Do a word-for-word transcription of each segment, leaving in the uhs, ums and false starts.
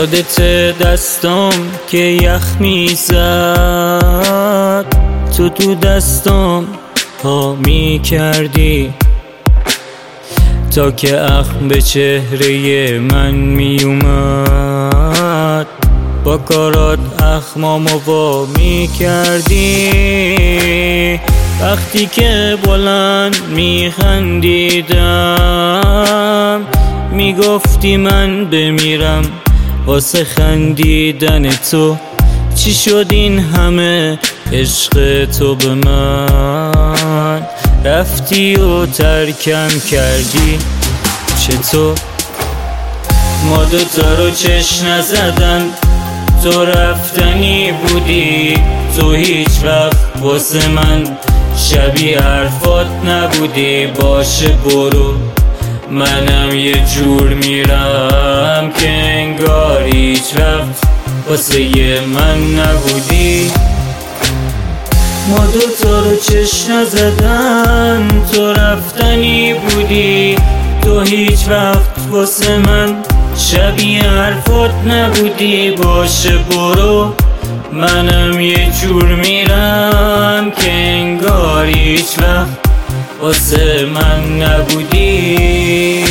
یادت دستم که یخ میزد، تو تو دستم پا میکردی تا که اخم به چهره من میومد. با کارات اخمامو وا میکردی، وقتی که بلند میخندیدم میگفتی من بمیرم واسه خندیدن تو. چی شد این همه عشق تو به من؟ رفتی و ترکم کردی چطور؟ ما دوتا رو چشم نزدن، تو رفتنی بودی، تو هیچ وقت واسه من شبیه حرفات نبودی. باشه برو، منم یه جور میرم که انگار هیچ وقت واسه من نبودی. ما دوتا رو چشم نزدن، تو رفتنی بودی، تو هیچ وقت واسه من شبیه حرفات نبودی. باشه برو، منم یه جور میرم که انگار هیچ وقت واسه من نبودی.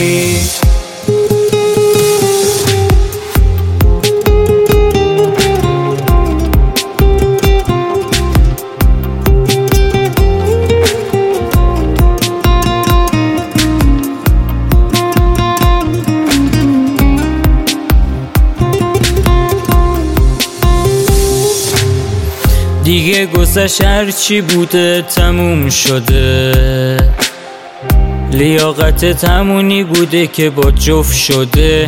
دیگه گذشت هرچی بوده تموم شده، لیاقت همونی بوده که با جفت شده.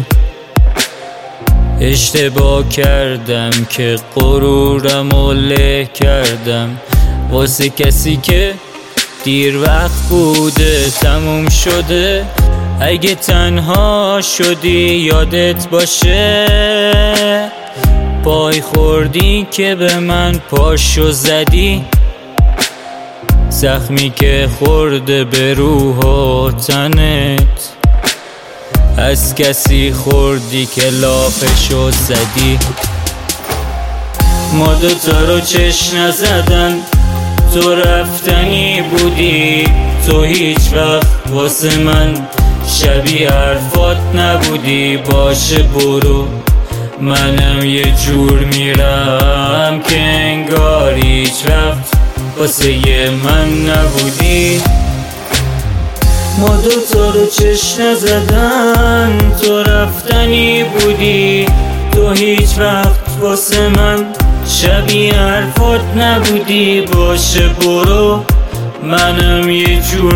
اشتباه کردم که غرورمو له کردم واسه کسی که دیر وقت بوده تموم شده. اگه تنها شدی یادت باشه، پای خوردی که به من پاشو زدی. زخمی که خورده به روح و تنت، از کسی خوردی که لافشو زدی. ما دوتا رو چشم نزدن، تو رفتنی بودی، تو هیچ وقت واسه من شبیه حرفات نبودی. باشه برو، منم یه جور میرم که انگار هیچ وقت واسه من نبودی. ما دوتا رو چشم نزدن، تو رفتنی بودی، تو هیچ وقت واسه من شبیه حرفات نبودی. باشه برو، منم یه جور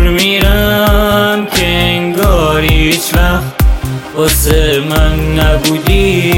میرم که انگار هیچ وقت واسه من نبودی.